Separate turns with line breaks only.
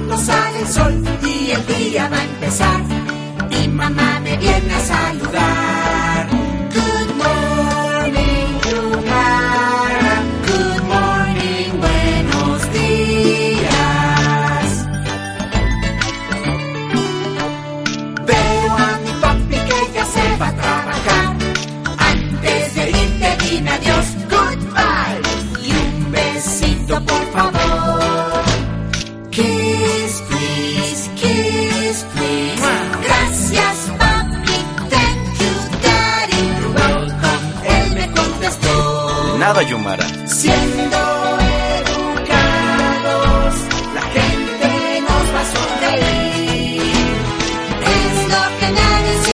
no sale el sol y el día va a empezar. Mi mamá me viene a saludar. Good morning, Yumara. Good morning, buenos días. Veo a mi papi que ya se va a trabajar. Antes de irte dime adiós, goodbye. Y un besito por favor. Kiss, please, kiss, please. Gracias, papi, thank you, daddy. You're welcome, él me contestó.
De nada, Yumara.
Siendo